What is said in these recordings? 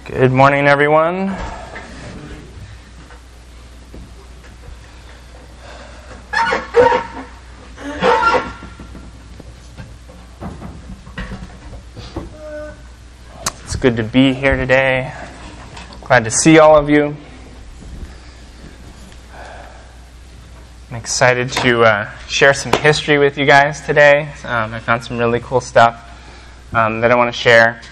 Good morning, everyone. It's good to be here today. Glad to see all of you. I'm excited to share some history with you guys today. I found some really cool stuff that I want to share.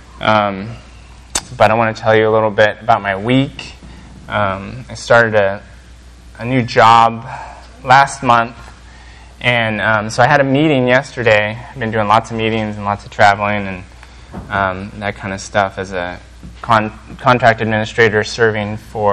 But I want to tell you a little bit about my week. I started a new job last month, and so I had a meeting yesterday. I've been doing lots of meetings and lots of traveling and that kind of stuff as a contract administrator serving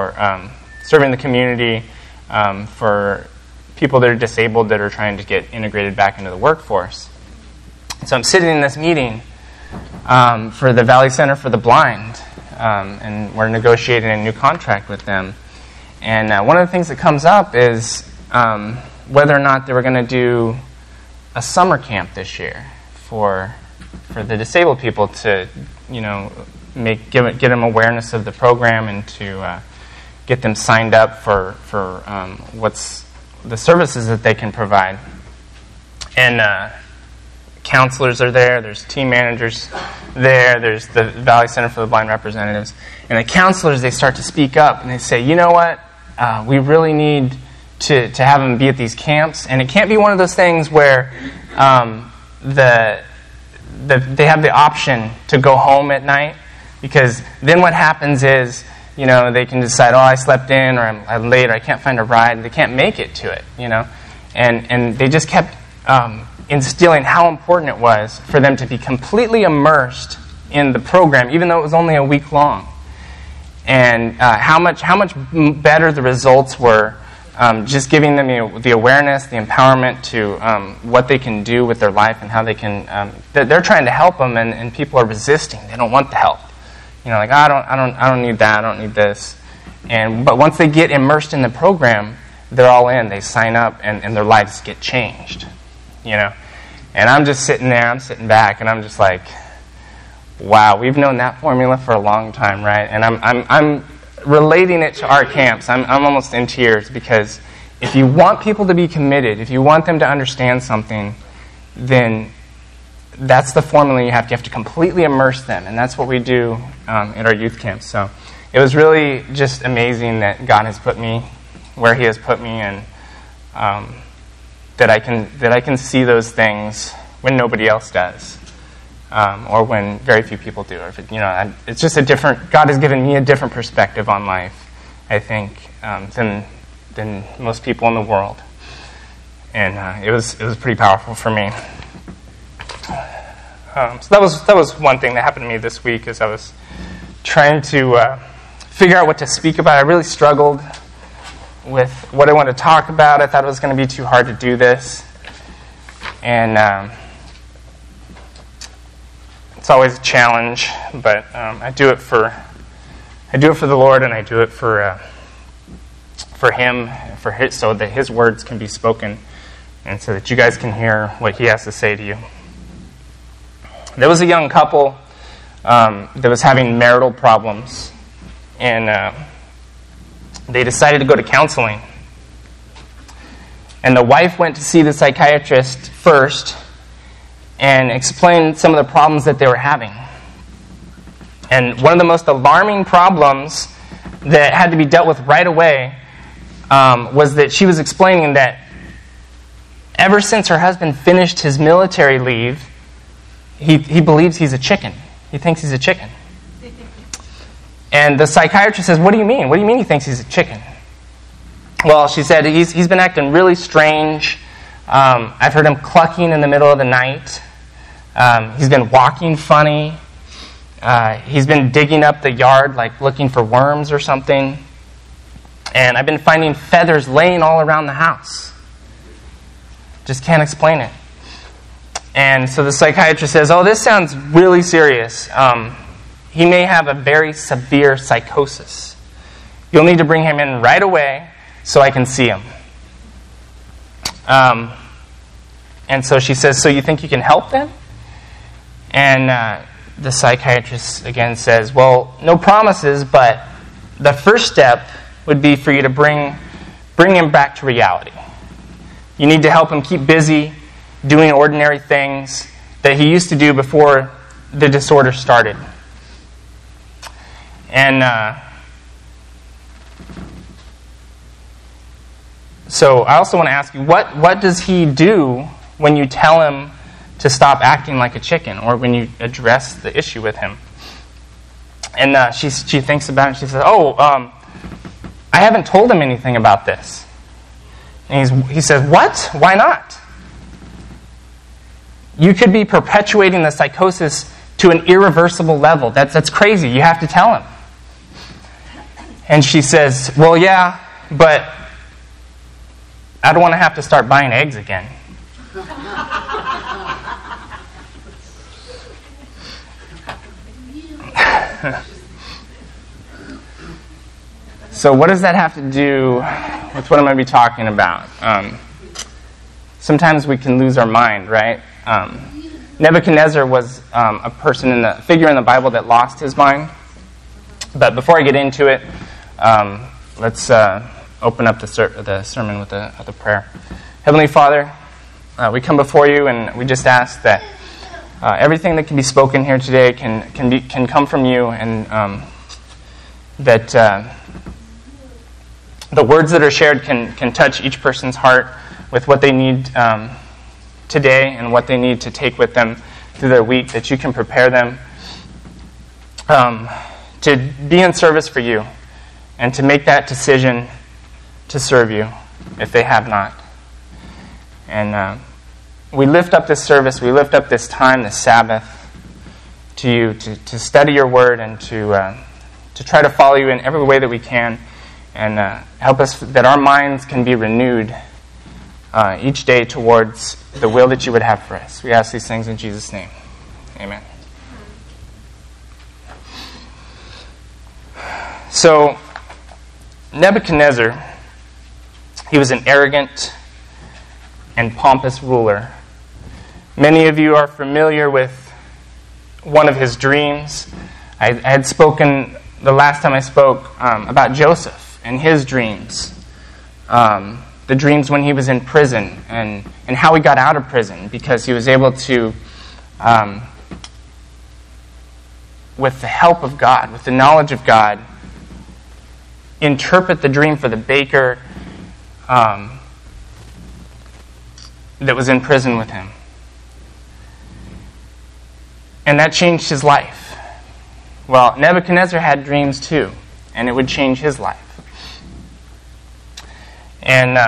the community for people that are disabled that are trying to get integrated back into the workforce. So I'm sitting in this meeting for the Valley Center for the Blind, and we're negotiating a new contract with them. And one of the things that comes up is whether or not they were going to do a summer camp this year for the disabled people to, get them awareness of the program and to get them signed up for what's the services that they can provide. And counselors are there, there's team managers there, there's the Valley Center for the Blind representatives. And the counselors, they start to speak up and they say, you know what, we really need to have them be at these camps. And it can't be one of those things where they have the option to go home at night, because then what happens is, they can decide, I slept in, or I'm late, or I can't find a ride. They can't make it to it, And they just kept instilling how important it was for them to be completely immersed in the program, even though it was only a week long. And how much better the results were, just giving them the awareness, the empowerment to what they can do with their life and how they can. They're trying to help them, and people are resisting. They don't want the help. I don't need that. I don't need this. But once they get immersed in the program, they're all in. They sign up, and their lives get changed. And I'm just sitting there, I'm sitting back, and I'm just like, wow, we've known that formula for a long time, right? And I'm relating it to our camps. I'm almost in tears, because if you want people to be committed, if you want them to understand something, then that's the formula you have. You have to completely immerse them, and that's what we do at our youth camps. So it was really just amazing that God has put me where He has put me, and that I can see those things when nobody else does, or when very few people do. Or it's just a different. God has given me a different perspective on life, I think, than most people in the world, and it was pretty powerful for me. So that was one thing that happened to me this week as I was trying to figure out what to speak about. I really struggled with what I want to talk about. I thought it was going to be too hard to do this, and it's always a challenge. But I do it for the Lord, and I do it for Him, so that His words can be spoken, and so that you guys can hear what He has to say to you. There was a young couple that was having marital problems, and they decided to go to counseling. And the wife went to see the psychiatrist first and explained some of the problems that they were having. And one of the most alarming problems that had to be dealt with right away was that she was explaining that ever since her husband finished his military leave, he believes he's a chicken. He thinks he's a chicken. And the psychiatrist says, what do you mean? What do you mean he thinks he's a chicken? Well, she said, he's been acting really strange. I've heard him clucking in the middle of the night. He's been walking funny. He's been digging up the yard, like looking for worms or something. And I've been finding feathers laying all around the house. Just can't explain it. And so the psychiatrist says, this sounds really serious. He may have a very severe psychosis. You'll need to bring him in right away so I can see him. And so she says, so you think you can help them? And the psychiatrist again says, well, no promises, but the first step would be for you to bring him back to reality. You need to help him keep busy doing ordinary things that he used to do before the disorder started. And so I also want to ask you, what does he do when you tell him to stop acting like a chicken, or when you address the issue with him? And she thinks about it, and she says, I haven't told him anything about this. And he says, what? Why not? You could be perpetuating the psychosis to an irreversible level. That's crazy. You have to tell him. And she says, well, yeah, but I don't want to have to start buying eggs again. So what does that have to do with what I'm going to be talking about? Sometimes we can lose our mind, right? Nebuchadnezzar was a figure in the Bible that lost his mind. But before I get into it, let's open up the sermon with a prayer. Heavenly Father, we come before you and we just ask that everything that can be spoken here today can come from you, and that the words that are shared can touch each person's heart with what they need today and what they need to take with them through their week, that you can prepare them to be in service for you and to make that decision to serve you if they have not. And we lift up this service, we lift up this time, this Sabbath, to you, to study your word and to try to follow you in every way that we can, and help us that our minds can be renewed each day towards the will that you would have for us. We ask these things in Jesus' name. Amen. So, Nebuchadnezzar, he was an arrogant and pompous ruler. Many of you are familiar with one of his dreams. I had spoken the last time I spoke about Joseph and his dreams. The dreams when he was in prison and how he got out of prison, because he was able to, with the help of God, with the knowledge of God, interpret the dream for the baker that was in prison with him. And that changed his life. Well, Nebuchadnezzar had dreams too, and it would change his life. And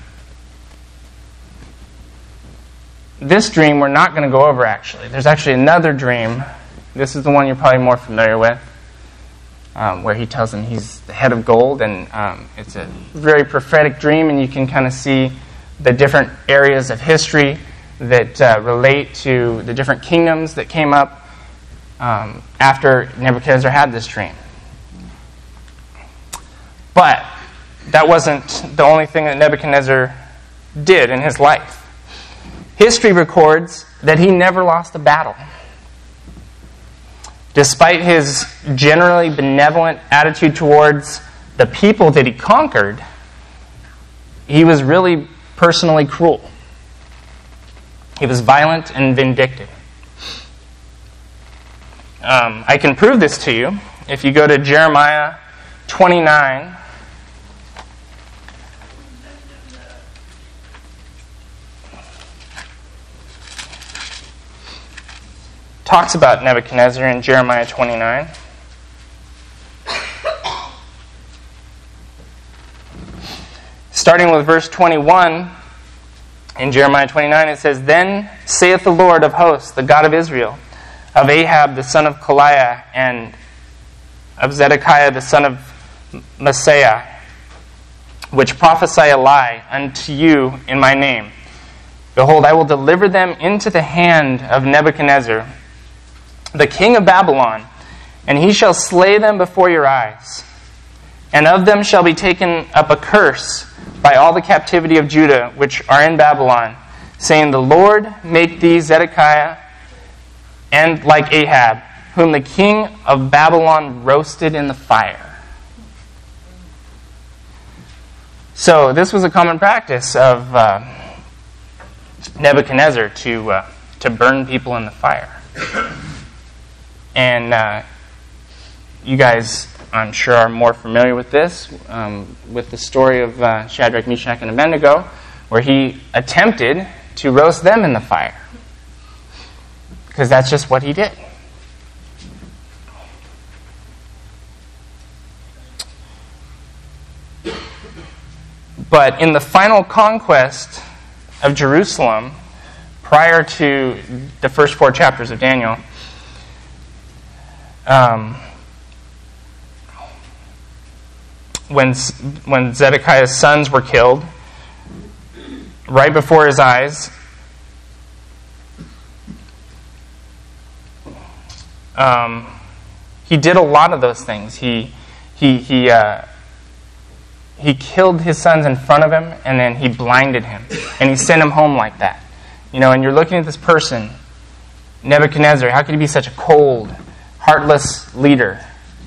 this dream we're not going to go over, actually. There's actually another dream. This is the one you're probably more familiar with, where he tells him he's the head of gold, and it's a very prophetic dream, and you can kind of see the different areas of history that relate to the different kingdoms that came up after Nebuchadnezzar had this dream. But that wasn't the only thing that Nebuchadnezzar did in his life. History records that he never lost a battle. Despite his generally benevolent attitude towards the people that he conquered, he was really personally cruel. He was violent and vindictive. I can prove this to you if you go to Jeremiah 29. Talks about Nebuchadnezzar in Jeremiah 29. Starting with verse 21, in Jeremiah 29, it says, "Then saith the Lord of hosts, the God of Israel, of Ahab the son of Koliah, and of Zedekiah the son of Maaseiah, which prophesy a lie unto you in my name. Behold, I will deliver them into the hand of Nebuchadnezzar, the king of Babylon, and he shall slay them before your eyes. And of them shall be taken up a curse by all the captivity of Judah, which are in Babylon, saying, The Lord make thee, Zedekiah, and like Ahab, whom the king of Babylon roasted in the fire. So this was a common practice of Nebuchadnezzar to burn people in the fire. And you guys, I'm sure, are more familiar with this, with the story of Shadrach, Meshach, and Abednego, where he attempted to roast them in the fire. Because that's just what he did. But in the final conquest of Jerusalem, prior to the first 4 chapters of Daniel, when Zedekiah's sons were killed, right before his eyes, he did a lot of those things. He killed his sons in front of him, and then he blinded him, and he sent him home like that. And you're looking at this person, Nebuchadnezzar. How could he be such a cold, heartless leader?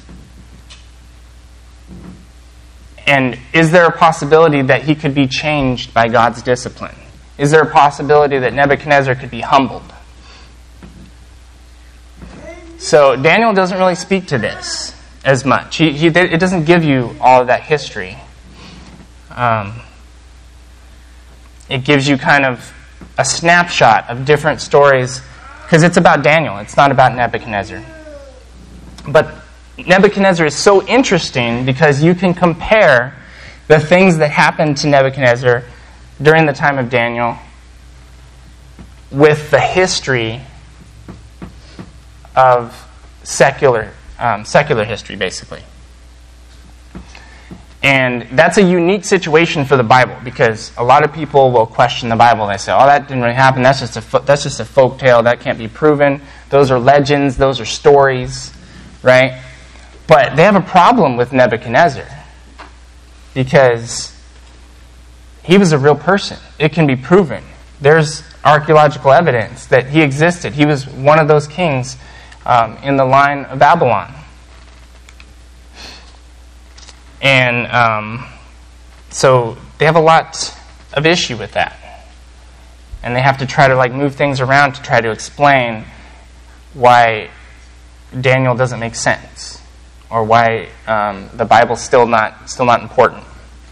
And is there a possibility that he could be changed by God's discipline? Is there a possibility that Nebuchadnezzar could be humbled? So Daniel doesn't really speak to this as much. It doesn't give you all of that history. It gives you kind of a snapshot of different stories, because it's about Daniel. It's not about Nebuchadnezzar. But Nebuchadnezzar is so interesting because you can compare the things that happened to Nebuchadnezzar during the time of Daniel with the history of secular history, basically. And that's a unique situation for the Bible, because a lot of people will question the Bible. They say, "Oh, that didn't really happen. That's just a folk tale. That can't be proven. Those are legends. Those are stories," right? But they have a problem with Nebuchadnezzar because he was a real person. It can be proven. There's archaeological evidence that he existed. He was one of those kings in the line of Babylon. And so they have a lot of issue with that. And they have to try to move things around to try to explain why Daniel doesn't make sense, or why the Bible's still not important.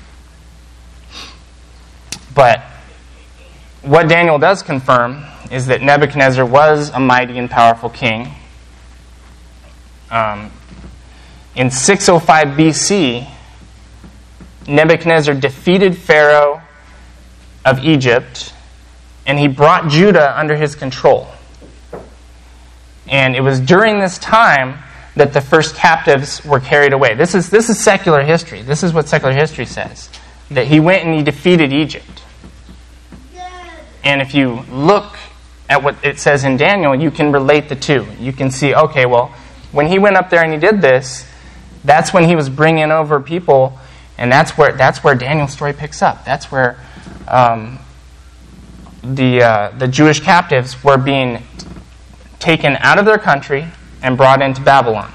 But what Daniel does confirm is that Nebuchadnezzar was a mighty and powerful king. In 605 BC, Nebuchadnezzar defeated Pharaoh of Egypt, and he brought Judah under his control. And it was during this time that the first captives were carried away. This is secular history. This is what secular history says. That he went and he defeated Egypt. And if you look at what it says in Daniel, you can relate the two. You can see, okay, well, when he went up there and he did this, that's when he was bringing over people, and that's where Daniel's story picks up. That's where the Jewish captives were being taken out of their country and brought into Babylon.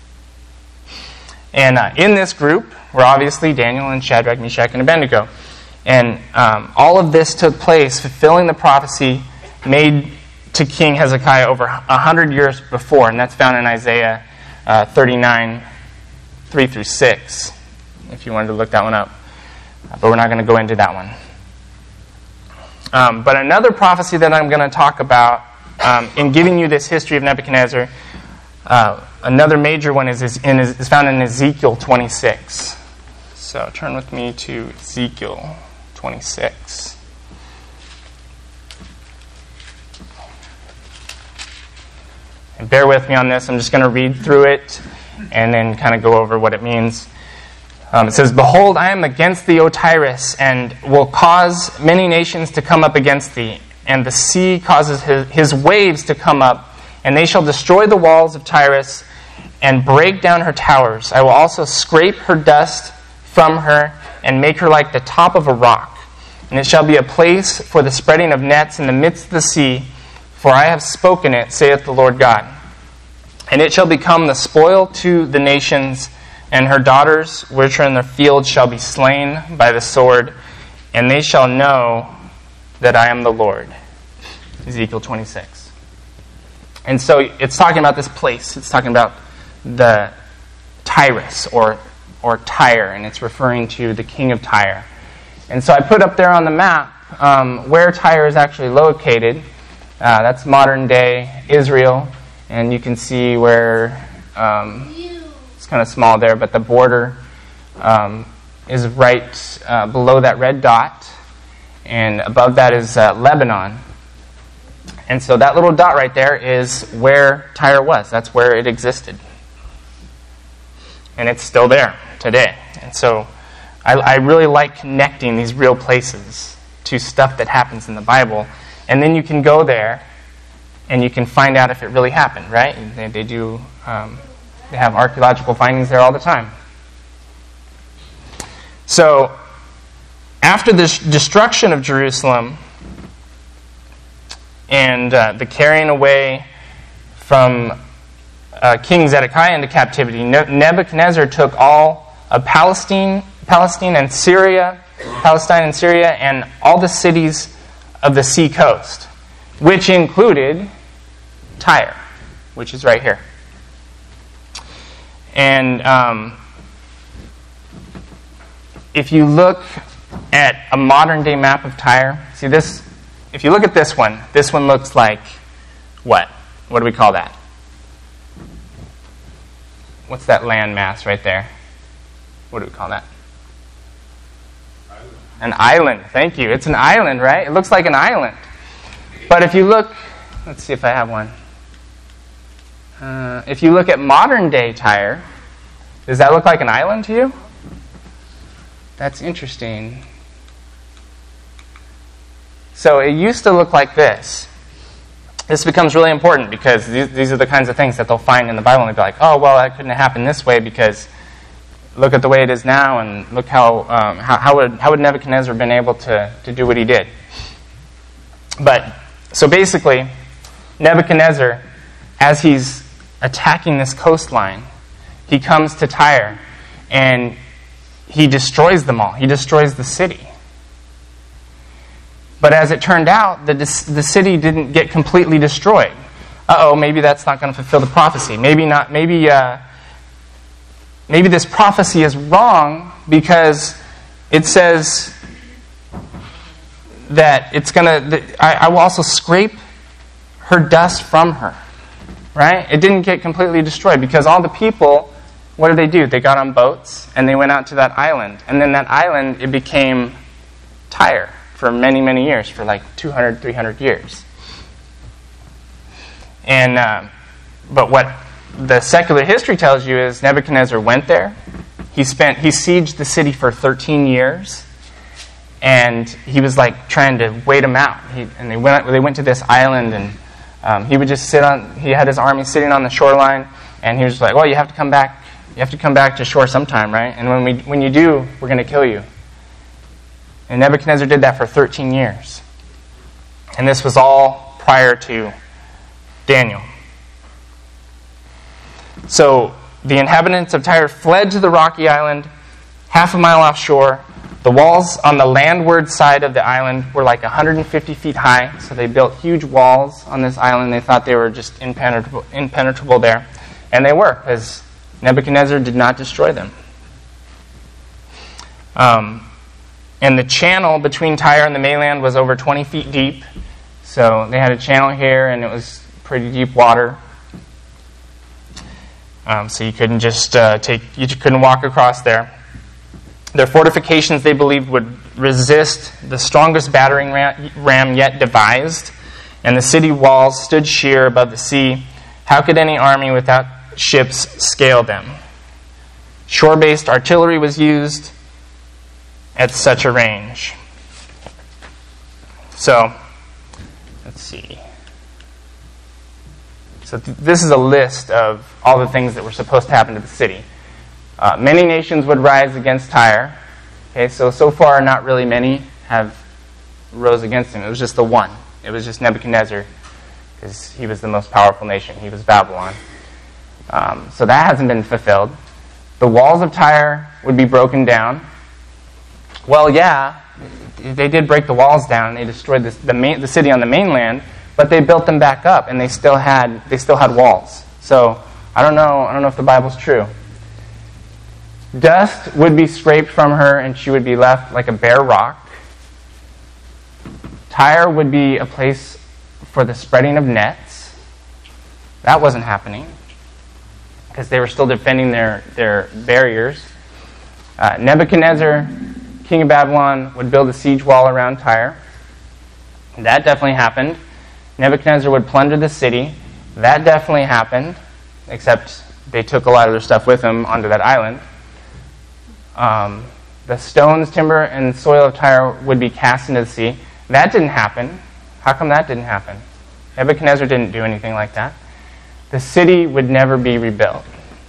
And in this group were obviously Daniel and Shadrach, Meshach, and Abednego. And all of this took place fulfilling the prophecy made to King Hezekiah over 100 years before, and that's found in Isaiah 39, 3 through 6, if you wanted to look that one up. But we're not going to go into that one. But another prophecy that I'm going to talk about in giving you this history of Nebuchadnezzar, another major one is found in Ezekiel 26. So turn with me to Ezekiel 26. And bear with me on this. I'm just going to read through it and then kind of go over what it means. It says, "Behold, I am against thee, O Tyrus, and will cause many nations to come up against thee. And the sea causes his waves to come up, and they shall destroy the walls of Tyrus and break down her towers. I will also scrape her dust from her and make her like the top of a rock. And it shall be a place for the spreading of nets in the midst of the sea, for I have spoken it, saith the Lord God. And it shall become the spoil to the nations, and her daughters which are in the field shall be slain by the sword, and they shall know that I am the Lord. Ezekiel 26. And so it's talking about this place. It's talking about the Tyrus, or Tyre, and it's referring to the king of Tyre. And so I put up there on the map where Tyre is actually located. That's modern-day Israel, and you can see where it's kind of small there, but the border is right below that red dot, and above that is Lebanon. And so that little dot right there is where Tyre was. That's where it existed. And it's still there today. And so I really like connecting these real places to stuff that happens in the Bible. And then you can go there and you can find out if it really happened, right? They do. They have archaeological findings there all the time. So after the destruction of Jerusalem and the carrying away from King Zedekiah into captivity, Nebuchadnezzar took all of Palestine and Syria, and all the cities of the sea coast, which included Tyre, which is right here. And if you look at a modern-day map of Tyre, see this. If you look at this one looks like what? What do we call that? What's that land mass right there? What do we call that? An island. Thank you. It's an island, right? It looks like an island. But if you look, let's see if I have one. If you look at modern-day Tyre, does that look like an island to you? That's interesting. So it used to look like this. This becomes really important because these are the kinds of things that they'll find in the Bible, and they'll be like, oh, well, that couldn't have happened this way because look at the way it is now, and look how would Nebuchadnezzar have been able to do what he did. But, so basically, Nebuchadnezzar, as he's attacking this coastline, he comes to Tyre, and he destroys them all. He destroys the city. But as it turned out, the city didn't get completely destroyed. Maybe that's not going to fulfill the prophecy. Maybe not. Maybe this prophecy is wrong because it says that it's going to. I will also scrape her dust from her. Right? It didn't get completely destroyed because all the people, what did they do? They got on boats and they went out to that island, and then that island, it became Tyre for many, many years, for like 200, 300 years. And but what the secular history tells you is Nebuchadnezzar went there. He sieged the city for 13 years, and he was like trying to wait them out. They went to this island, and he would just sit on. He had his army sitting on the shoreline, and he was like, "Well, you have to come back. You have to come back to shore sometime, right? And when you do, we're going to kill you." And Nebuchadnezzar did that for 13 years. And this was all prior to Daniel. So the inhabitants of Tyre fled to the rocky island, half a mile offshore. The walls on the landward side of the island were like 150 feet high, so they built huge walls on this island. They thought they were just impenetrable there. And they were, because Nebuchadnezzar did not destroy them. And the channel between Tyre and the mainland was over 20 feet deep. So they had a channel here, and it was pretty deep water. So you couldn't just you couldn't walk across there. Their fortifications, they believed, would resist the strongest battering ram yet devised, and the city walls stood sheer above the sea. How could any army without ships scale them? Shore-based artillery was used at such a range. So, let's see. So this is a list of all the things that were supposed to happen to the city. Many nations would rise against Tyre. Okay, so far not really many have rose against him. It was just the one. It was just Nebuchadnezzar, because he was the most powerful nation. He was Babylon. So that hasn't been fulfilled. The walls of Tyre would be broken down. Well, yeah, they did break the walls down, and they destroyed the city on the mainland, but they built them back up, and they still had walls. So I don't know if the Bible's true. Dust would be scraped from her, and she would be left like a bare rock. Tyre would be a place for the spreading of nets. That wasn't happening, because they were still defending their barriers. Nebuchadnezzar, king of Babylon, would build a siege wall around Tyre. That definitely happened. Nebuchadnezzar would plunder the city. That definitely happened, except they took a lot of their stuff with them onto that island. The stones, timber, and soil of Tyre would be cast into the sea. That didn't happen. How come that didn't happen? Nebuchadnezzar didn't do anything like that. The city would never be rebuilt.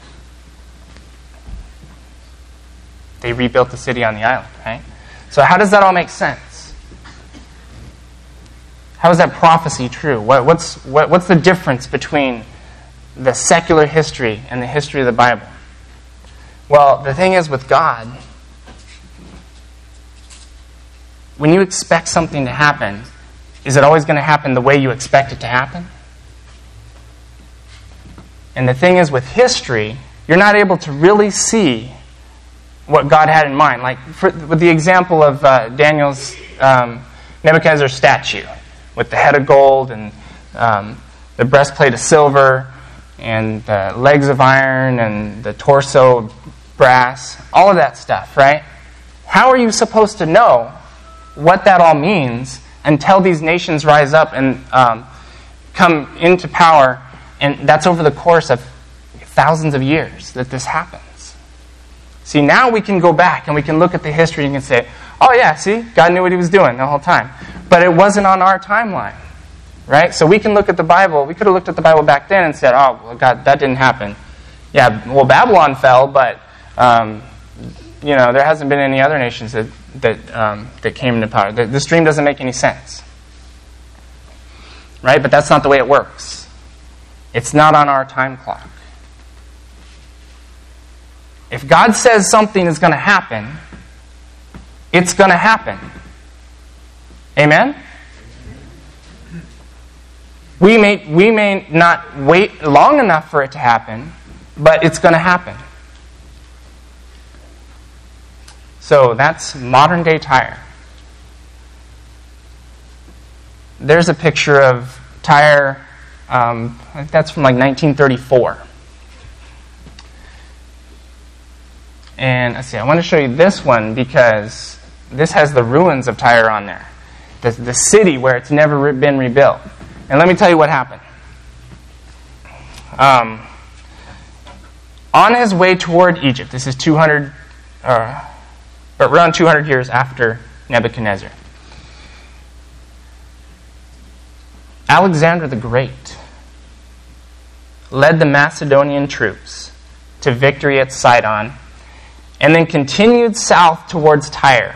They rebuilt the city on the island, right? So how does that all make sense? How is that prophecy true? What's the difference between the secular history and the history of the Bible? Well, the thing is with God, when you expect something to happen, is it always going to happen the way you expect it to happen? And the thing is with history, you're not able to really see what God had in mind. Like with the example of Nebuchadnezzar's statue, with the head of gold and the breastplate of silver and the legs of iron and the torso of brass, all of that stuff, right? How are you supposed to know what that all means until these nations rise up and come into power? And that's over the course of thousands of years that this happens. See, now we can go back and we can look at the history and can say, oh yeah, see, God knew what he was doing the whole time. But it wasn't on our timeline, right? So we can look at the Bible. We could have looked at the Bible back then and said, oh, well, God, that didn't happen. Yeah, well, Babylon fell, but there hasn't been any other nations that came into power. This dream doesn't make any sense, right? But that's not the way it works. It's not on our time clock. If God says something is going to happen, it's going to happen. Amen? We may not wait long enough for it to happen, but it's going to happen. So that's modern day Tyre. There's a picture of Tyre, I think that's from like 1934. And let's see, I want to show you this one because this has the ruins of Tyre on there. The city where it's never been rebuilt. And let me tell you what happened. On his way toward Egypt, this is around 200 years after Nebuchadnezzar, Alexander the Great led the Macedonian troops to victory at Sidon and then continued south towards Tyre.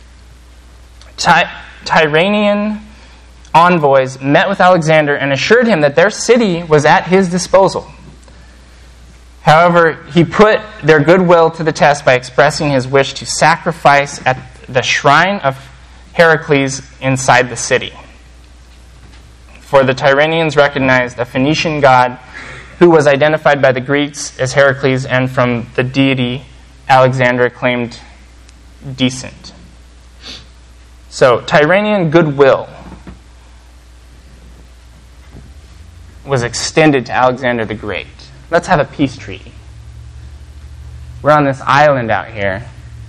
Tyranian envoys met with Alexander and assured him that their city was at his disposal. However, he put their goodwill to the test by expressing his wish to sacrifice at the shrine of Heracles inside the city. For the Tyranians recognized a Phoenician god who was identified by the Greeks as Heracles, and from the deity Alexander claimed descent. So, Tyranian goodwill was extended to Alexander the Great. Let's have a peace treaty. We're on this island out here.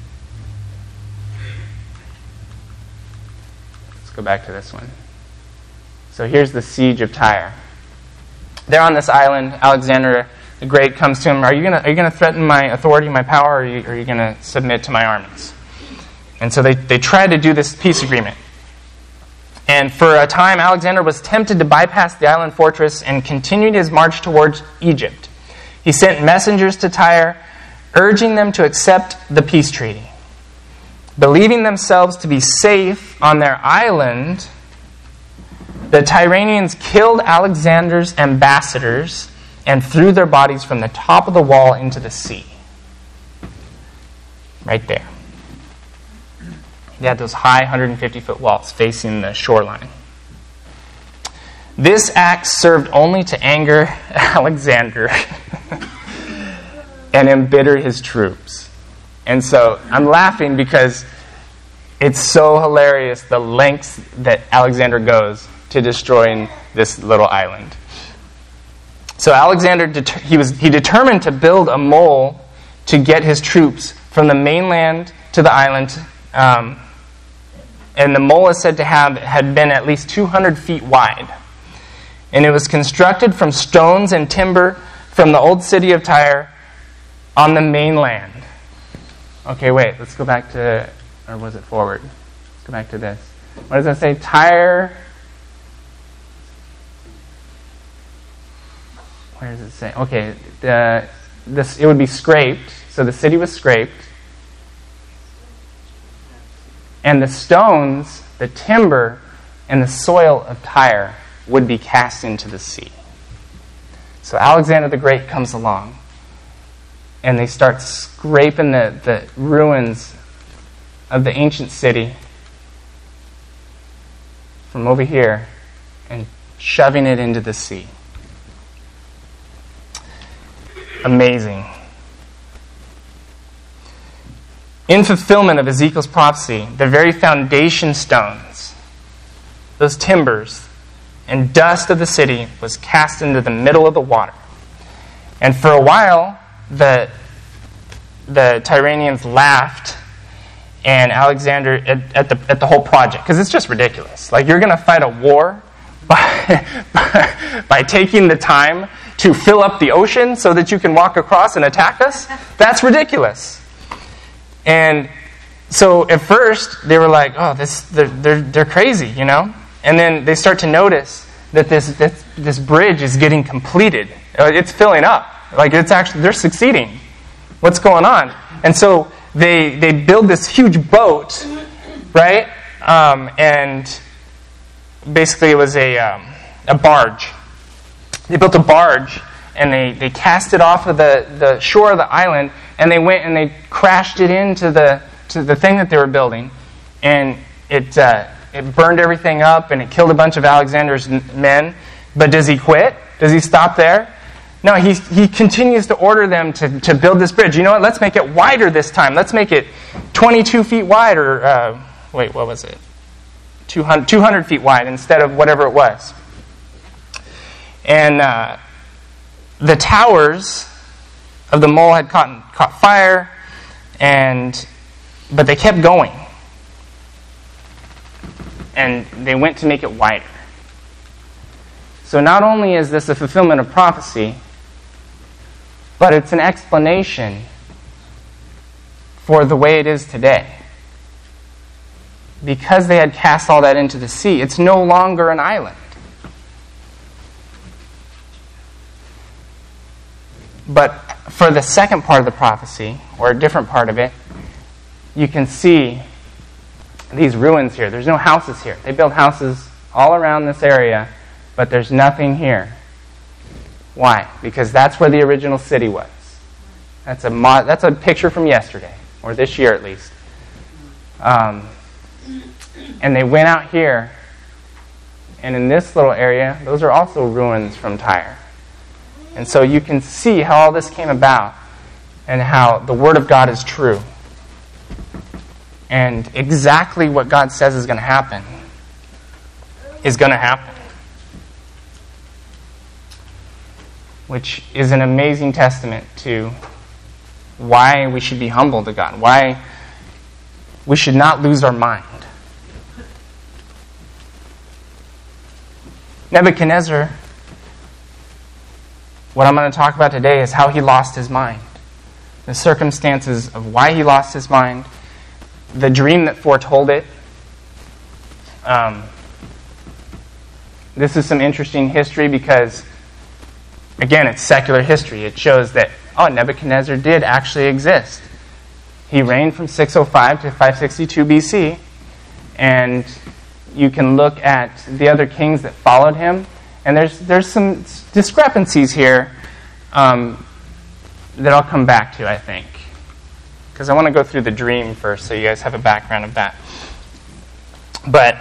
Let's go back to this one. So here's the siege of Tyre. They're on this island. Alexander the Great comes to him. Are you gonna threaten my authority, my power, or are you gonna submit to my armies? And so they tried to do this peace agreement. And for a time, Alexander was tempted to bypass the island fortress and continued his march towards Egypt. He sent messengers to Tyre, urging them to accept the peace treaty. Believing themselves to be safe on their island, the Tyranians killed Alexander's ambassadors and threw their bodies from the top of the wall into the sea. Right there. They had those high 150-foot walls facing the shoreline. This act served only to anger Alexander and embitter his troops. And so I'm laughing because it's so hilarious the lengths that Alexander goes to destroying this little island. So Alexander, he determined to build a mole to get his troops from the mainland to the island. And the mole is said to had been at least 200 feet wide. And it was constructed from stones and timber from the old city of Tyre on the mainland. Okay, wait, let's go back to, or was it forward? Let's go back to this. What does that say? Tyre. Where does it say? Okay, it would be scraped. So the city was scraped. And the stones, the timber, and the soil of Tyre would be cast into the sea. So Alexander the Great comes along, and they start scraping the ruins of the ancient city from over here and shoving it into the sea. Amazing. In fulfillment of Ezekiel's prophecy, the very foundation stones, those timbers, and dust of the city was cast into the middle of the water. And for a while, the Tyranians laughed and Alexander at the whole project, because it's just ridiculous. Like, you're going to fight a war by taking the time to fill up the ocean so that you can walk across and attack us? That's ridiculous. And so at first they were like, "Oh, they're crazy," you know. And then they start to notice that this bridge is getting completed. It's filling up. Like, it's actually, they're succeeding. What's going on? And so they build this huge boat, right? And basically it was a barge. They built a barge and they cast it off of the shore of the island, and they went and they crashed it into the thing that they were building, and it burned everything up, and it killed a bunch of Alexander's men. But does he quit? Does he stop there? No, he continues to order them to build this bridge. You know what? Let's make it wider this time. Let's make it 22 feet wide, or what was it? 200 feet wide instead of whatever it was. And the towers of the mole had caught fire, but they kept going. And they went to make it wider. So not only is this a fulfillment of prophecy, but it's an explanation for the way it is today. Because they had cast all that into the sea, it's no longer an island. But for the second part of the prophecy, or a different part of it, you can see these ruins here. There's no houses here. They built houses all around this area, but there's nothing here. Why? Because that's where the original city was. That's a picture from yesterday, or this year at least. And they went out here, and in this little area, those are also ruins from Tyre. And so you can see how all this came about, and how the Word of God is true. And exactly what God says is going to happen is going to happen. Which is an amazing testament to why we should be humble to God. Why we should not lose our mind. Nebuchadnezzar, what I'm going to talk about today is how he lost his mind. The circumstances of why he lost his mind. The dream that foretold it. This is some interesting history because, again, it's secular history. It shows that, Nebuchadnezzar did actually exist. He reigned from 605 to 562 BC, and you can look at the other kings that followed him, and there's some discrepancies here that I'll come back to, I think. Because I want to go through the dream first so you guys have a background of that. But,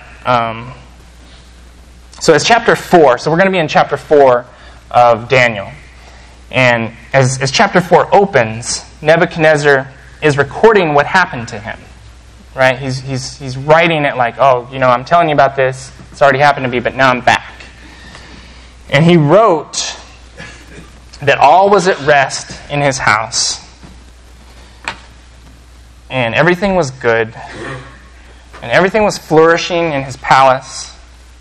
so it's chapter 4. So we're going to be in chapter 4 of Daniel. And as chapter 4 opens, Nebuchadnezzar is recording what happened to him. Right? He's writing it like, oh, I'm telling you about this. It's already happened to me, but now I'm back. And he wrote that all was at rest in his house. And everything was good. And everything was flourishing in his palace.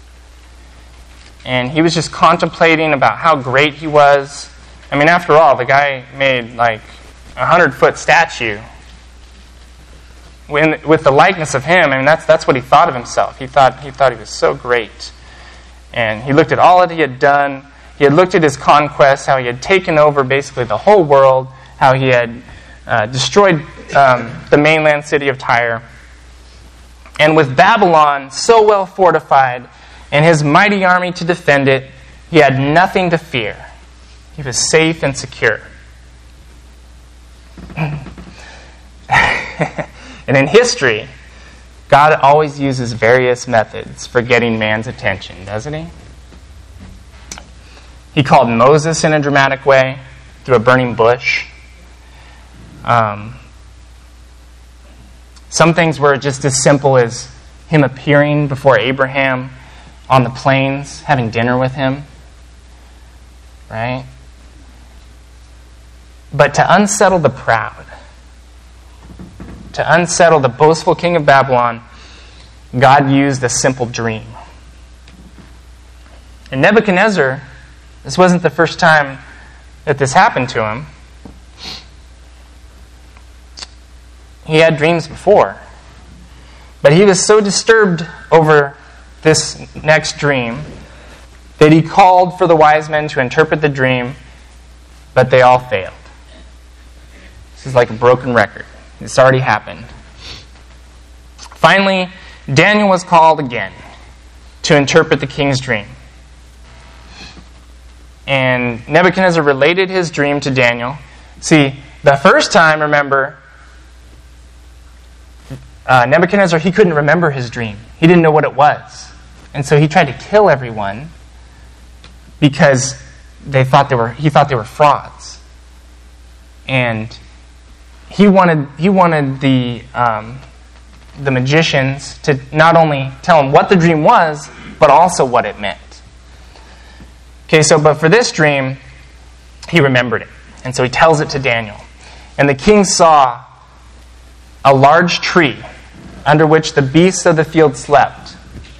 And he was just contemplating about how great he was. I mean, after all, the guy made like a 100-foot statue with the likeness of him. I mean, that's what he thought of himself. He thought he was so great. And he looked at all that he had done. He had looked at his conquests, how he had taken over basically the whole world, how he had destroyed the mainland city of Tyre. And with Babylon so well fortified and his mighty army to defend it, he had nothing to fear. He was safe and secure. And in history, God always uses various methods for getting man's attention, doesn't he? He called Moses in a dramatic way through a burning bush. Some things were just as simple as him appearing before Abraham on the plains, having dinner with him. Right? But to unsettle the proud, to unsettle the boastful king of Babylon, God used a simple dream. And Nebuchadnezzar, this wasn't the first time that this happened to him. He had dreams before. But he was so disturbed over this next dream that he called for the wise men to interpret the dream, but they all failed. This is like a broken record. It's already happened. Finally, Daniel was called again to interpret the king's dream. And Nebuchadnezzar related his dream to Daniel. See, the first time, remember, Nebuchadnezzar, he couldn't remember his dream. He didn't know what it was. And so he tried to kill everyone because he thought they were frauds. And he wanted the magicians to not only tell him what the dream was, but also what it meant. Okay, but for this dream, he remembered it. And so he tells it to Daniel. And the king saw a large tree under which the beasts of the field slept.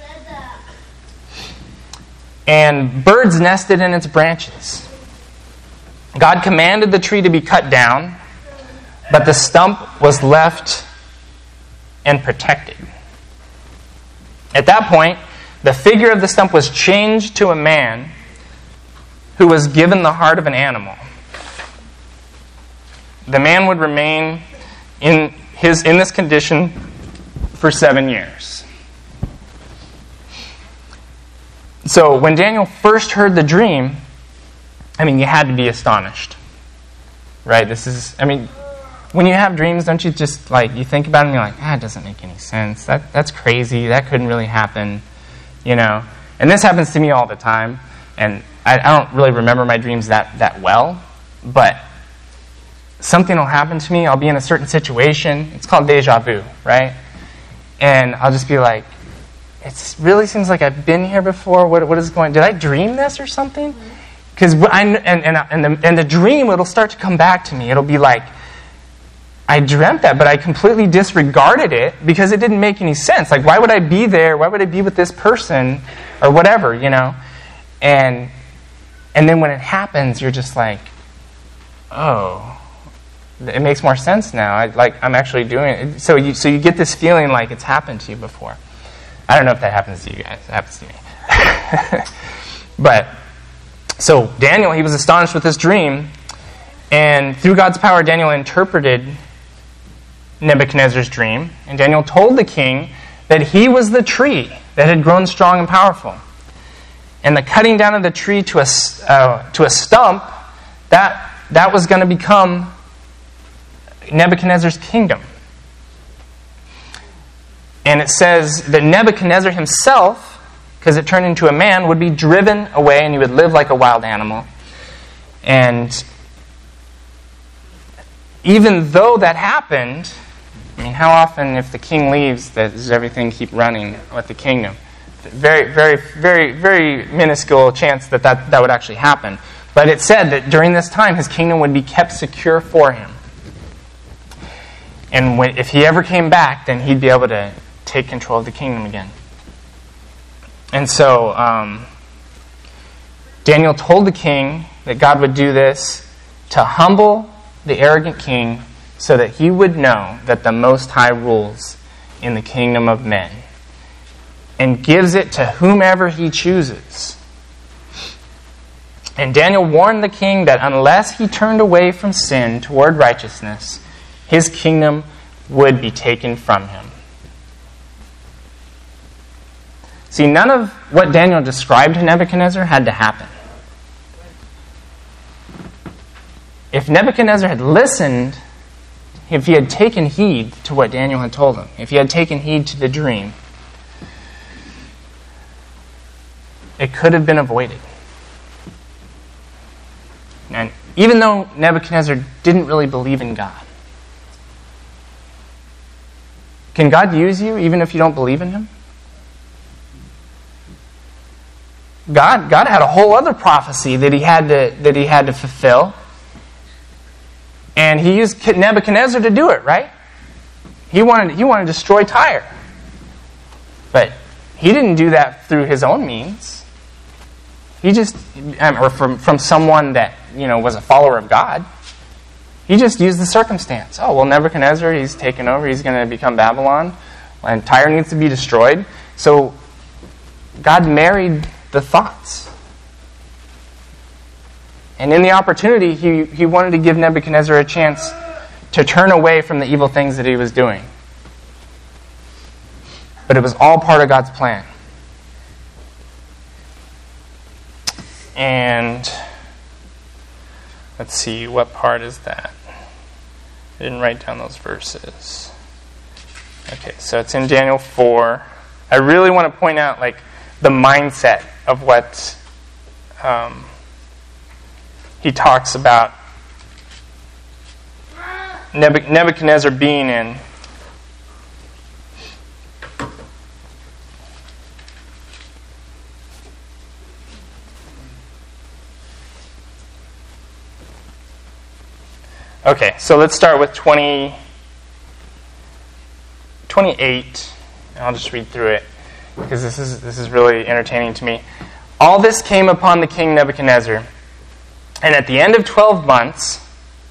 And birds nested in its branches. God commanded the tree to be cut down, but the stump was left and protected. At that point, the figure of the stump was changed to a man who was given the heart of an animal. The man would remain in this condition for 7 years. So when Daniel first heard the dream, you had to be astonished. Right? When you have dreams, don't you just, you think about it and you're like, it doesn't make any sense. That's crazy. That couldn't really happen. And this happens to me all the time. And I don't really remember my dreams that well. But something will happen to me. I'll be in a certain situation. It's called deja vu, right? And I'll just be like, it really seems like I've been here before. What is going on? Did I dream this or something? Because the dream, it'll start to come back to me. It'll be like, I dreamt that, but I completely disregarded it because it didn't make any sense. Like, why would I be there? Why would I be with this person? Or whatever, And then when it happens, you're just like, oh, it makes more sense now. I'm actually doing it. So you get this feeling like it's happened to you before. I don't know if that happens to you guys. It happens to me. But, so Daniel, he was astonished with this dream. And through God's power, Daniel interpreted Nebuchadnezzar's dream. And Daniel told the king that he was the tree that had grown strong and powerful. And the cutting down of the tree to a stump that was going to become Nebuchadnezzar's kingdom. And it says that Nebuchadnezzar himself, because it turned into a man, would be driven away and he would live like a wild animal. And even though that happened, I mean, how often if the king leaves does everything keep running with the kingdom? Very, very, very, very minuscule chance that would actually happen. But it said that during this time, his kingdom would be kept secure for him. And if he ever came back, then he'd be able to take control of the kingdom again. And so Daniel told the king that God would do this to humble the arrogant king so that he would know that the Most High rules in the kingdom of men and gives it to whomever he chooses. And Daniel warned the king that unless he turned away from sin toward righteousness, his kingdom would be taken from him. See, none of what Daniel described to Nebuchadnezzar had to happen. If Nebuchadnezzar had listened, if he had taken heed to what Daniel had told him, if he had taken heed to the dream, it could have been avoided. And even though Nebuchadnezzar didn't really believe in God, can God use you even if you don't believe in him? God had a whole other prophecy that he had to fulfill. And he used Nebuchadnezzar to do it, right? He wanted to destroy Tyre. But he didn't do that through his own means. He just, or from someone that, was a follower of God. He just used the circumstance. Oh, well, Nebuchadnezzar, he's taken over. He's going to become Babylon. And Tyre needs to be destroyed. So God married the thoughts. And in the opportunity, he wanted to give Nebuchadnezzar a chance to turn away from the evil things that he was doing. But it was all part of God's plan. And let's see, what part is that? I didn't write down those verses. Okay, so it's in Daniel 4. I really want to point out the mindset of what he talks about Nebuchadnezzar being in. Okay, so let's start with 28. I'll just read through it because this is really entertaining to me. All this came upon the king Nebuchadnezzar, and at the end of 12 months,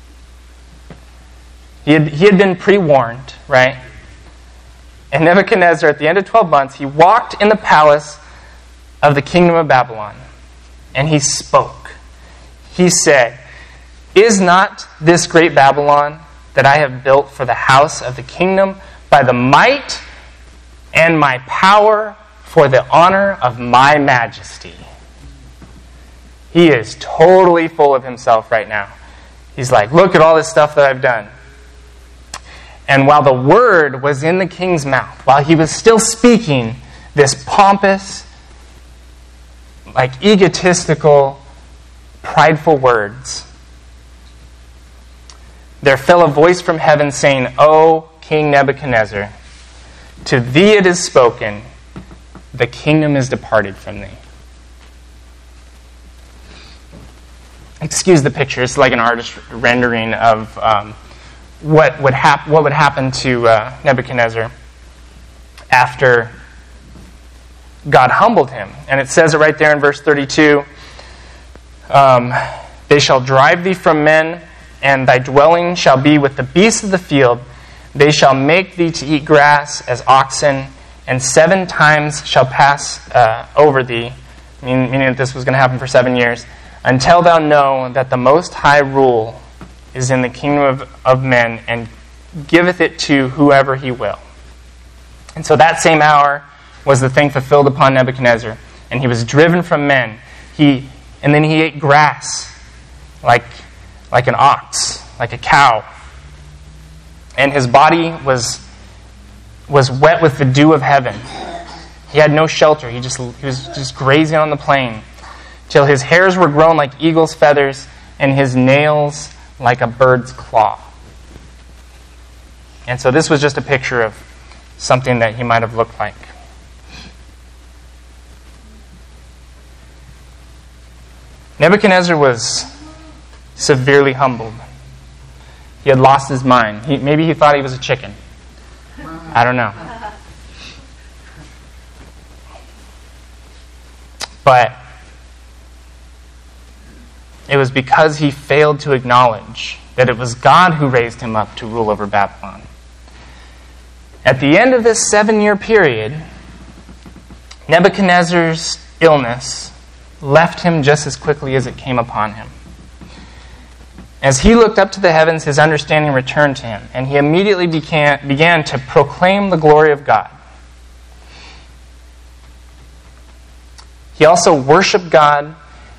he had been pre-warned, right? And Nebuchadnezzar, at the end of 12 months, he walked in the palace of the kingdom of Babylon, and he spoke. He said, "Is not this great Babylon that I have built for the house of the kingdom by the might and my power for the honor of my majesty?" He is totally full of himself right now. He's like, look at all this stuff that I've done. And while the word was in the king's mouth, while he was still speaking this pompous, egotistical, prideful words, there fell a voice from heaven saying, "O King Nebuchadnezzar, to thee it is spoken, the kingdom is departed from thee." Excuse the picture. It's like an artist rendering of what would happen to Nebuchadnezzar after God humbled him. And it says it right there in verse 32. They shall drive thee from men, and thy dwelling shall be with the beasts of the field. They shall make thee to eat grass as oxen, and 7 times shall pass over thee, meaning that this was going to happen for 7 years, until thou know that the Most High rule is in the kingdom of men, and giveth it to whoever he will. And so that same hour was the thing fulfilled upon Nebuchadnezzar, and he was driven from men. And then he ate grass, like like an ox, like a cow. And his body was wet with the dew of heaven. He had no shelter. He was just grazing on the plain till his hairs were grown like eagle's feathers and his nails like a bird's claw. And so this was just a picture of something that he might have looked like. Nebuchadnezzar was severely humbled. He had lost his mind. Maybe he thought he was a chicken. I don't know. But it was because he failed to acknowledge that it was God who raised him up to rule over Babylon. At the end of this 7-year period, Nebuchadnezzar's illness left him just as quickly as it came upon him. As he looked up to the heavens, his understanding returned to him, and he immediately began to proclaim the glory of God. He also worshiped God,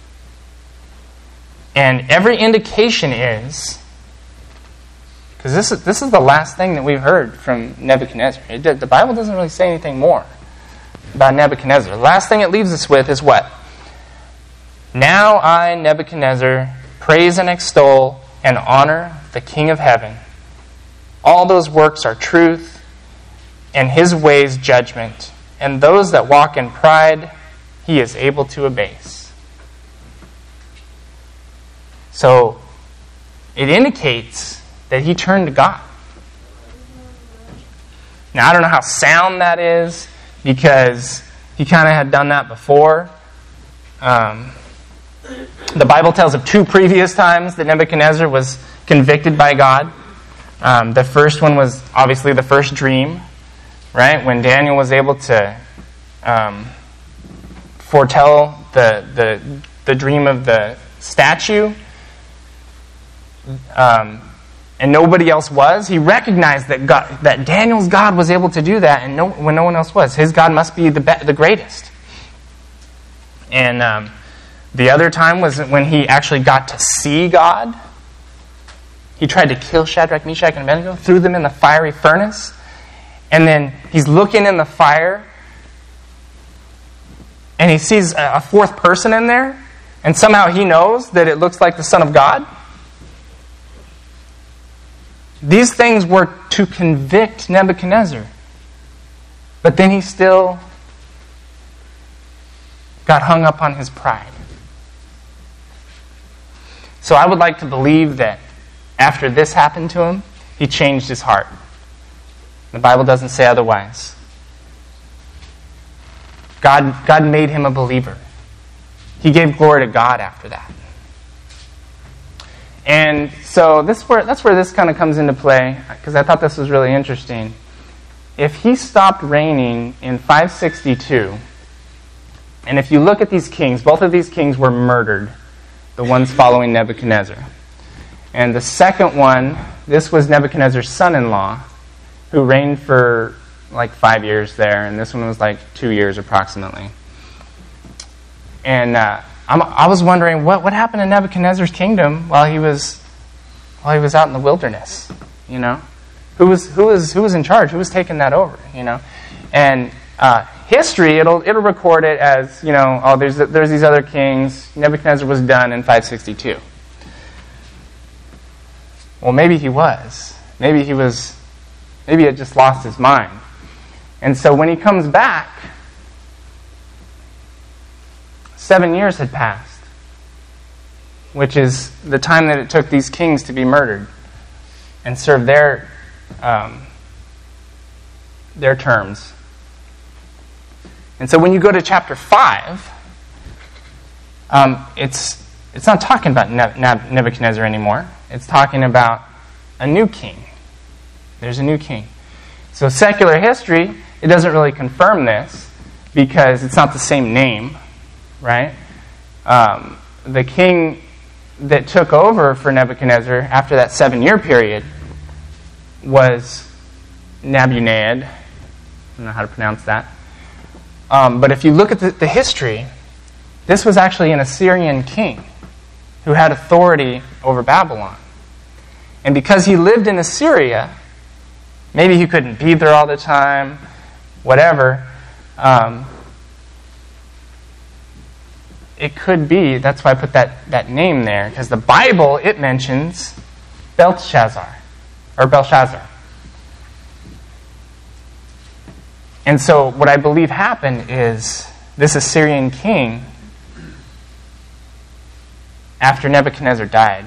and every indication is, because this is the last thing that we've heard from Nebuchadnezzar. The Bible doesn't really say anything more about Nebuchadnezzar. The last thing it leaves us with is what? Now I, Nebuchadnezzar, praise and extol and honor the King of heaven. All those works are truth, and his ways judgment, and those that walk in pride he is able to abase. So it indicates that he turned to God. Now I don't know how sound that is, because he kind of had done that before. The Bible tells of 2 previous times that Nebuchadnezzar was convicted by God. The first one was obviously the first dream, right? When Daniel was able to foretell the dream of the statue, and nobody else was. He recognized that Daniel's God was able to do that, and when no one else was. His God must be the greatest. And the other time was when he actually got to see God. He tried to kill Shadrach, Meshach, and Abednego, threw them in the fiery furnace, and then he's looking in the fire, and he sees a 4th person in there, and somehow he knows that it looks like the Son of God. These things were to convict Nebuchadnezzar, but then he still got hung up on his pride. So I would like to believe that after this happened to him, he changed his heart. The Bible doesn't say otherwise. God made him a believer. He gave glory to God after that. And so that's where this kind of comes into play, because I thought this was really interesting. If he stopped reigning in 562, and if you look at these kings, both of these kings were murdered, the ones following Nebuchadnezzar. And the second one, this was Nebuchadnezzar's son-in-law, who reigned for like 5 years there, and this one was like 2 years approximately. And I was wondering what happened to Nebuchadnezzar's kingdom while he was out in the wilderness. You know, who was in charge? Who was taking that over? You know, and history it'll record it as, you know, oh, there's these other kings. Nebuchadnezzar was done in 562. Well, maybe he was. Maybe he had just lost his mind. And so when he comes back, 7 years had passed, which is the time that it took these kings to be murdered and serve their terms. And so when you go to chapter 5, it's not talking about Nebuchadnezzar anymore. It's talking about a new king. There's a new king. So secular history, it doesn't really confirm this because it's not the same name, right? The king that took over for Nebuchadnezzar after that 7-year period was Nebuchadnezzar. I don't know how to pronounce that. But if you look at the history, this was actually an Assyrian king who had authority over Babylon. And because he lived in Assyria, maybe he couldn't be there all the time, whatever. It could be, that's why I put that name there, because the Bible, it mentions Belshazzar. And so what I believe happened is this Assyrian king, after Nebuchadnezzar died,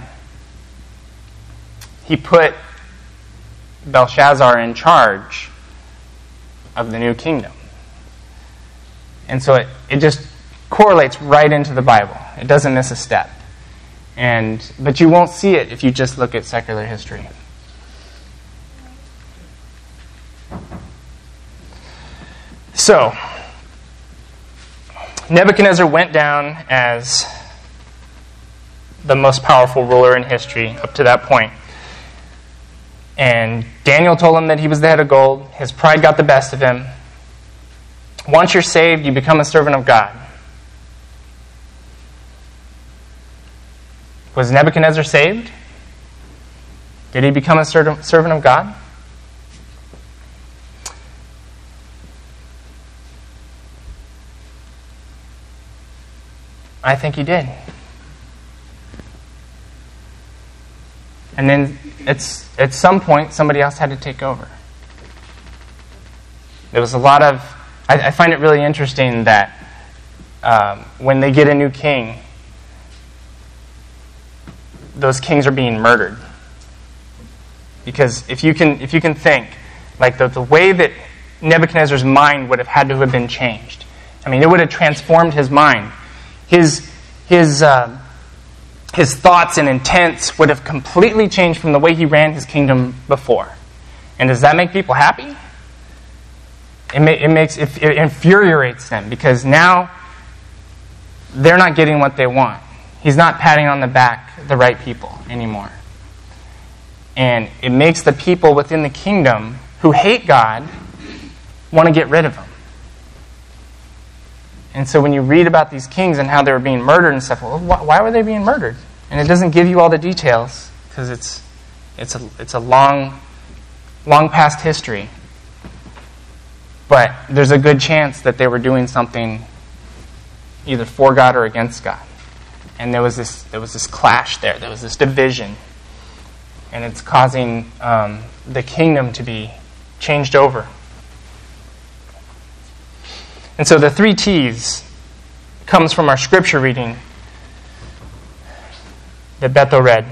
he put Belshazzar in charge of the new kingdom. And so it just correlates right into the Bible. It doesn't miss a step. But you won't see it if you just look at secular history. So, Nebuchadnezzar went down as the most powerful ruler in history up to that point. And Daniel told him that he was the head of gold. His pride got the best of him. Once you're saved, you become a servant of God. Was Nebuchadnezzar saved? Did he become a servant of God? I think he did. And then at some point, somebody else had to take over. There was a lot of... I find it really interesting that when they get a new king, those kings are being murdered. Because if you can think, like the way that Nebuchadnezzar's mind would have had to have been changed. I mean, it would have transformed his mind. His thoughts and intents would have completely changed from the way he ran his kingdom before. And does that make people happy? It infuriates them, because now they're not getting what they want. He's not patting on the back the right people anymore. And it makes the people within the kingdom who hate God want to get rid of him. And so when you read about these kings and how they were being murdered and stuff, well, why were they being murdered? And it doesn't give you all the details, because it's a long past history. But there's a good chance that they were doing something either for God or against God. And there was this clash there. There was this division. And it's causing the kingdom to be changed over. And so the 3 T's comes from our scripture reading that Beto read.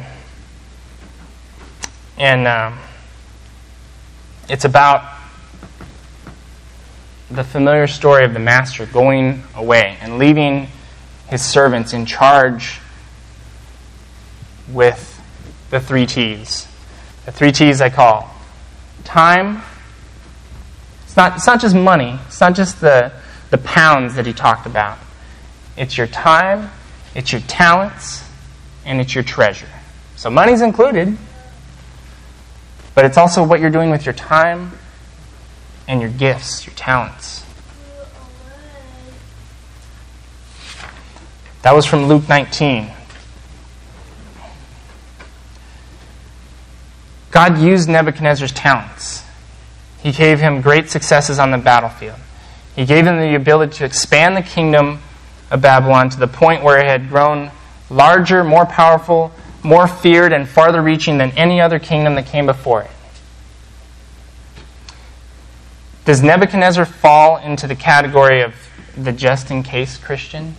And it's about the familiar story of the master going away and leaving his servants in charge with the 3 T's. The 3 T's I call time. It's not just money. It's not just the pounds that he talked about. It's your time, it's your talents, and it's your treasure. So money's included, but it's also what you're doing with your time and your gifts, your talents. That was from Luke 19. God used Nebuchadnezzar's talents. He gave him great successes on the battlefield. He gave him the ability to expand the kingdom of Babylon to the point where it had grown larger, more powerful, more feared, and farther reaching than any other kingdom that came before it. Does Nebuchadnezzar fall into the category of the just-in-case Christian?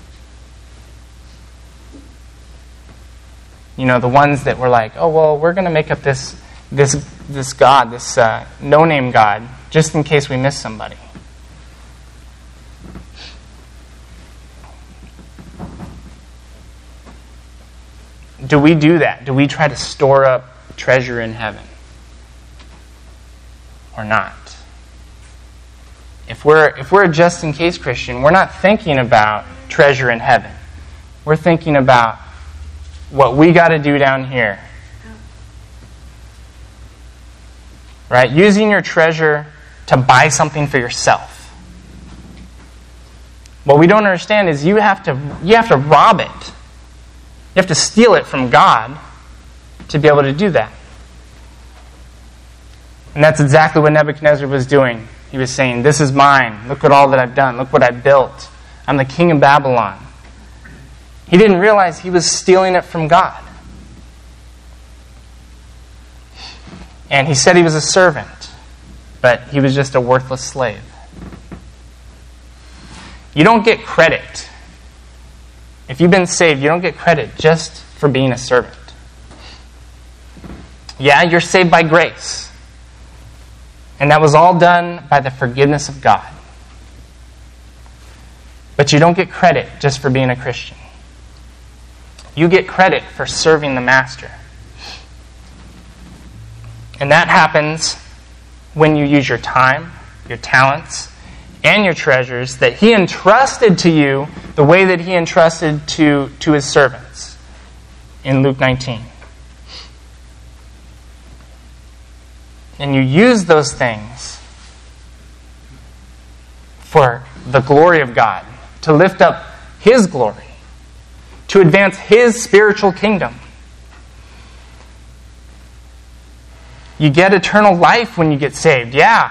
You know, the ones that were like, oh, well, we're going to make up this God, this no-name God, just in case we miss somebody. Do we do that? Do we try to store up treasure in heaven? Or not? If we're a just-in-case Christian, we're not thinking about treasure in heaven. We're thinking about what we got to do down here. Right? Using your treasure to buy something for yourself. What we don't understand is you have to rob it You have to steal it from God to be able to do that. And that's exactly what Nebuchadnezzar was doing. He was saying, this is mine. Look at all that I've done. Look what I built. I'm the king of Babylon. He didn't realize he was stealing it from God. And he said he was a servant, but he was just a worthless slave. You don't get credit. If you've been saved, you don't get credit just for being a servant. Yeah, you're saved by grace. And that was all done by the forgiveness of God. But you don't get credit just for being a Christian. You get credit for serving the master. And that happens when you use your time, your talents, and your treasures that he entrusted to you the way that he entrusted to his servants in Luke 19. And you use those things for the glory of God, to lift up his glory, to advance his spiritual kingdom. You get eternal life when you get saved, yeah.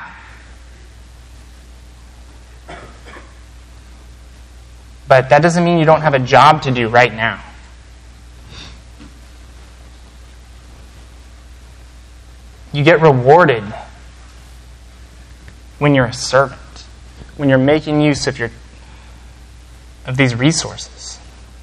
But that doesn't mean you don't have a job to do right now. You get rewarded when you're a servant, when you're making use of these resources.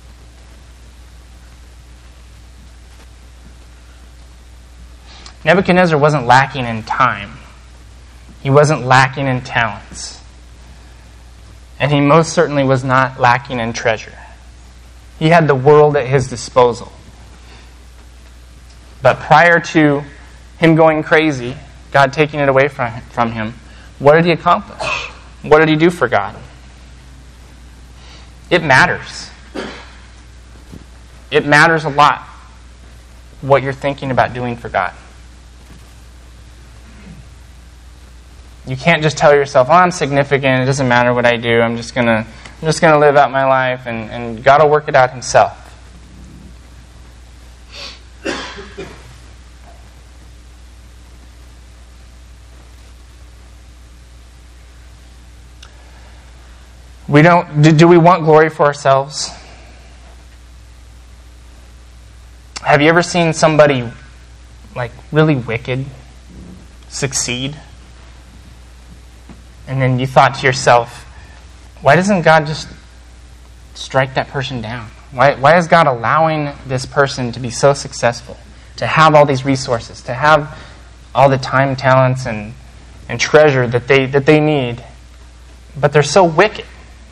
Nebuchadnezzar wasn't lacking in time. He wasn't lacking in talents. And he most certainly was not lacking in treasure. He had the world at his disposal. But prior to him going crazy, God taking it away from him, what did he accomplish? What did he do for God? It matters. It matters a lot what you're thinking about doing for God. You can't just tell yourself, I'm significant, it doesn't matter what I do, I'm just gonna live out my life and God will work it out himself. Do we want glory for ourselves? Have you ever seen somebody really wicked succeed? And then you thought to yourself, why doesn't God just strike that person down? Why is God allowing this person to be so successful, to have all these resources, to have all the time, talents, and treasure that they need, but they're so wicked?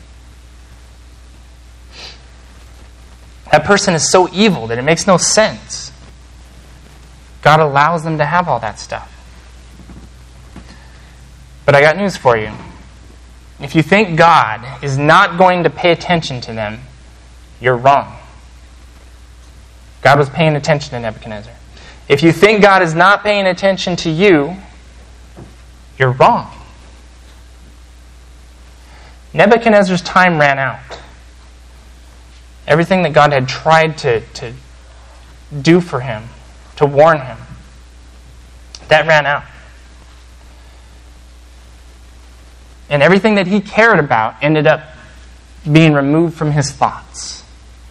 That person is so evil that it makes no sense. God allows them to have all that stuff. But I got news for you. If you think God is not going to pay attention to them, you're wrong. God was paying attention to Nebuchadnezzar. If you think God is not paying attention to you, you're wrong. Nebuchadnezzar's time ran out. Everything that God had tried to do for him, to warn him, that ran out. And everything that he cared about ended up being removed from his thoughts.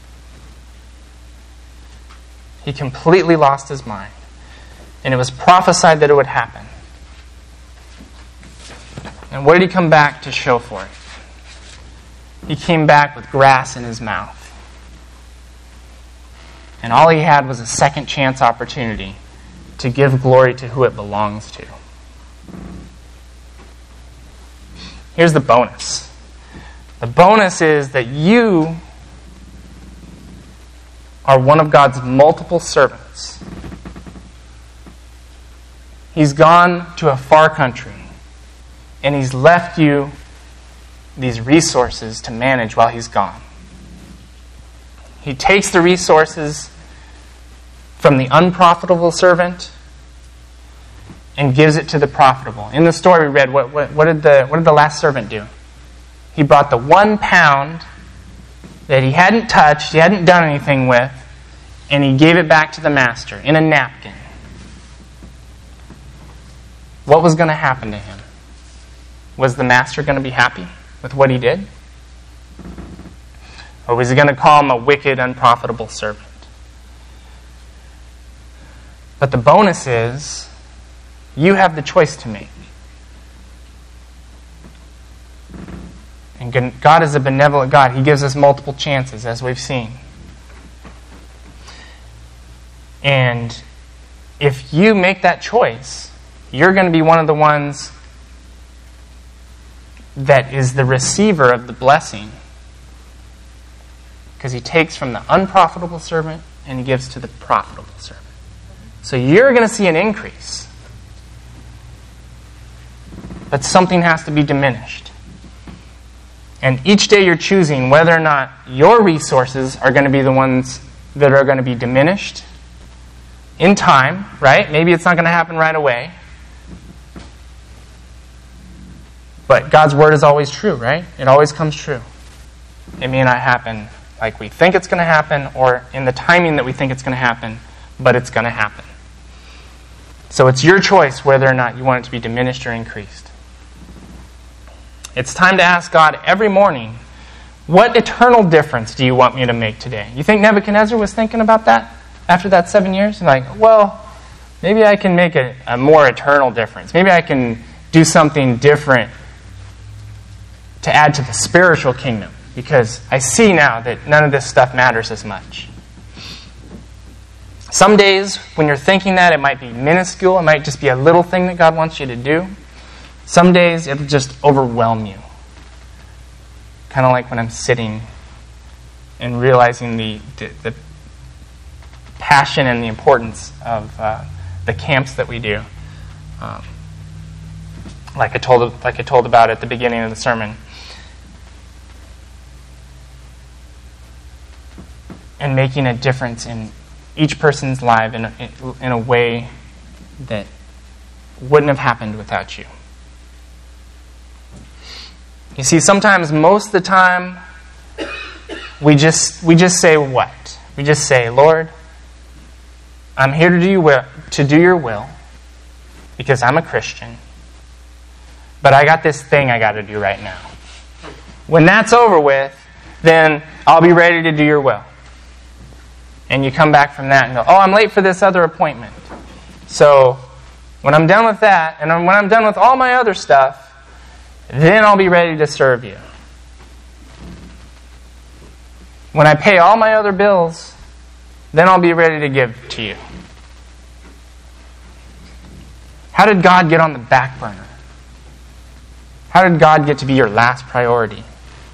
He completely lost his mind. And it was prophesied that it would happen. And what did he come back to show for it? He came back with grass in his mouth. And all he had was a second chance opportunity to give glory to who it belongs to. Here's the bonus. The bonus is that you are one of God's multiple servants. He's gone to a far country, and he's left you these resources to manage while he's gone. He takes the resources from the unprofitable servant and gives it to the profitable. In the story we read, what did the last servant do? He brought the 1 pound that he hadn't touched, he hadn't done anything with, and he gave it back to the master in a napkin, what was going to happen to him? Was the master going to be happy with what he did? Or was he going to call him a wicked, unprofitable servant? But the bonus is, you have the choice to make. And God is a benevolent God. He gives us multiple chances, as we've seen. And if you make that choice, you're going to be one of the ones that is the receiver of the blessing. Because he takes from the unprofitable servant and he gives to the profitable servant. So you're going to see an increase. But something has to be diminished. And each day you're choosing whether or not your resources are going to be the ones that are going to be diminished in time, right? Maybe it's not going to happen right away. But God's word is always true, right? It always comes true. It may not happen like we think it's going to happen or in the timing that we think it's going to happen, but it's going to happen. So it's your choice whether or not you want it to be diminished or increased. It's time to ask God every morning, what eternal difference do you want me to make today? You think Nebuchadnezzar was thinking about that after that 7 years? And like, well, maybe I can make a more eternal difference. Maybe I can do something different to add to the spiritual kingdom, because I see now that none of this stuff matters as much. Some days when you're thinking that, it might be minuscule. It might just be a little thing that God wants you to do. Some days it'll just overwhelm you. Kind of like when I'm sitting and realizing the passion and the importance of the camps that we do. Like I told about at the beginning of the sermon. And making a difference in each person's life in a way that wouldn't have happened without you. You see, sometimes, most of the time, we just say what? We just say, Lord, I'm here to do your will because I'm a Christian, but I got this thing I got to do right now. When that's over with, then I'll be ready to do your will. And you come back from that and go, oh, I'm late for this other appointment. So when I'm done with that, and when I'm done with all my other stuff, then I'll be ready to serve you. When I pay all my other bills, then I'll be ready to give to you. How did God get on the back burner? How did God get to be your last priority?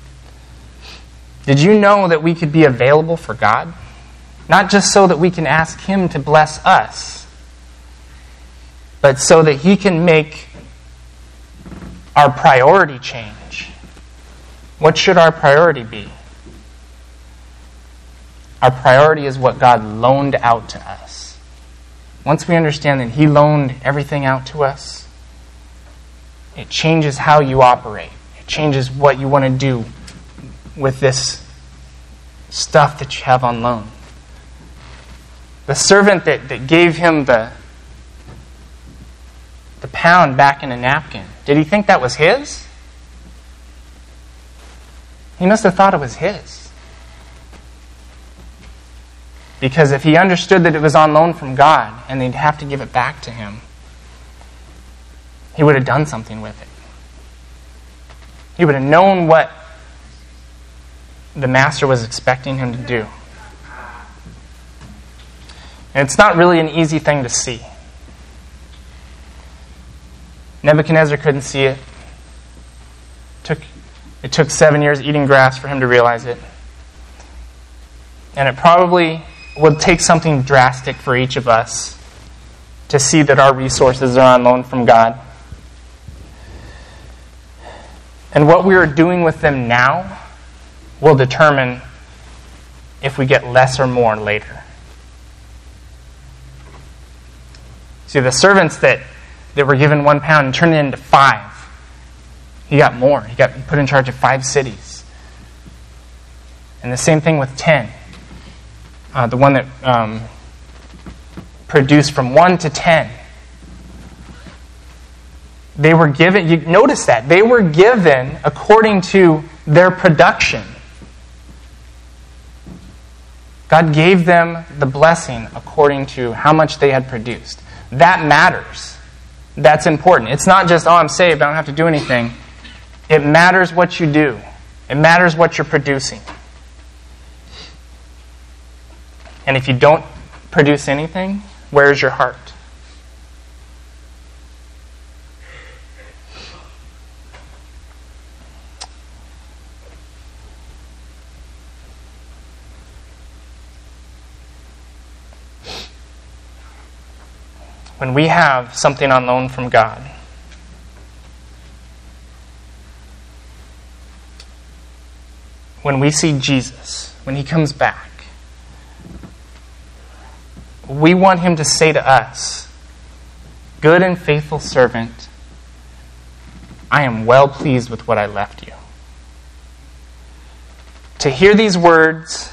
Did you know that we could be available for God? Not just so that we can ask Him to bless us, but so that He can make our priority change. What should our priority be? Our priority is what God loaned out to us. Once we understand that He loaned everything out to us, it changes how you operate. It changes what you want to do with this stuff that you have on loan. The servant that gave him the pound back in a napkin, did he think that was his? He must have thought it was his. Because if he understood that it was on loan from God and they'd have to give it back to him, he would have done something with it. He would have known what the master was expecting him to do. And it's not really an easy thing to see. Nebuchadnezzar couldn't see it. It took 7 years eating grass for him to realize it. And it probably would take something drastic for each of us to see that our resources are on loan from God. And what we are doing with them now will determine if we get less or more later. See, the servants that were given 1 pound and turned it into 5, he got more. He got put in charge of 5 cities. And the same thing with 10. the one that produced from 1 to 10. They were given, you notice that, they were given according to their production. God gave them the blessing according to how much they had produced. That matters. That's important. It's not just, I'm saved, I don't have to do anything. It matters what you do. It matters what you're producing. And if you don't produce anything, where's your heart? When we have something on loan from God, when we see Jesus, when He comes back, we want Him to say to us, "Good and faithful servant, I am well pleased with what I left you." To hear these words,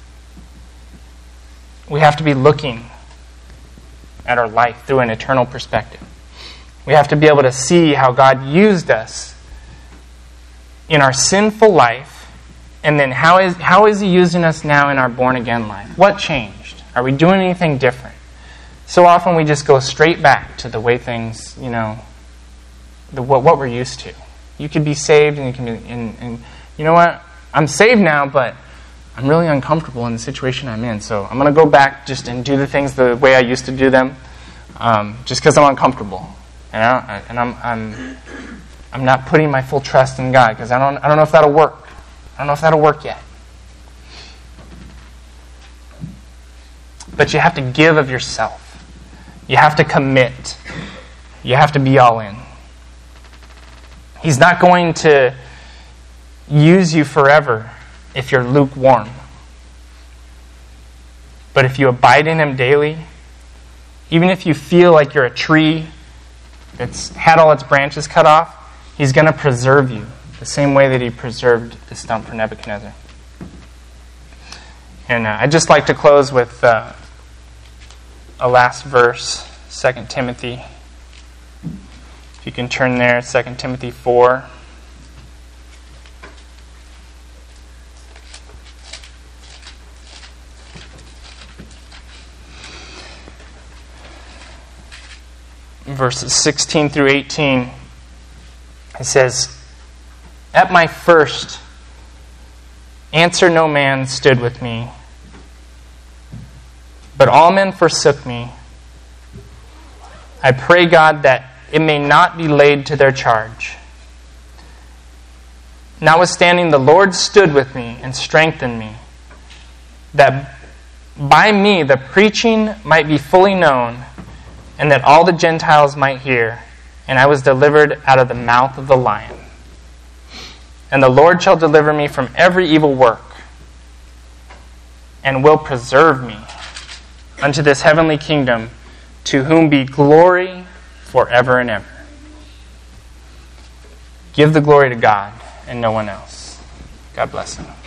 we have to be looking at our life through an eternal perspective. We have to be able to see how God used us in our sinful life, and then how is He using us now in our born-again life? What changed? Are we doing anything different? So often we just go straight back to the way things, what we're used to. You could be saved, and you can be, and you know what? I'm saved now, but I'm really uncomfortable in the situation I'm in, so I'm going to go back just and do the things the way I used to do them, just because I'm uncomfortable, and I'm not putting my full trust in God because I don't know if that'll work. I don't know if that'll work yet. But you have to give of yourself. You have to commit. You have to be all in. He's not going to use you forever if you're lukewarm. But if you abide in Him daily, even if you feel like you're a tree that's had all its branches cut off, He's going to preserve you the same way that He preserved the stump for Nebuchadnezzar. And I'd just like to close with a last verse, 2 Timothy. If you can turn there, 2 Timothy 4. Verses 16 through 18, it says, "At my first, answer no man stood with me, but all men forsook me. I pray God that it may not be laid to their charge. Notwithstanding, the Lord stood with me and strengthened me, that by me the preaching might be fully known, and that all the Gentiles might hear. And I was delivered out of the mouth of the lion. And the Lord shall deliver me from every evil work, and will preserve me unto this heavenly kingdom, to whom be glory forever and ever." Give the glory to God and no one else. God bless you.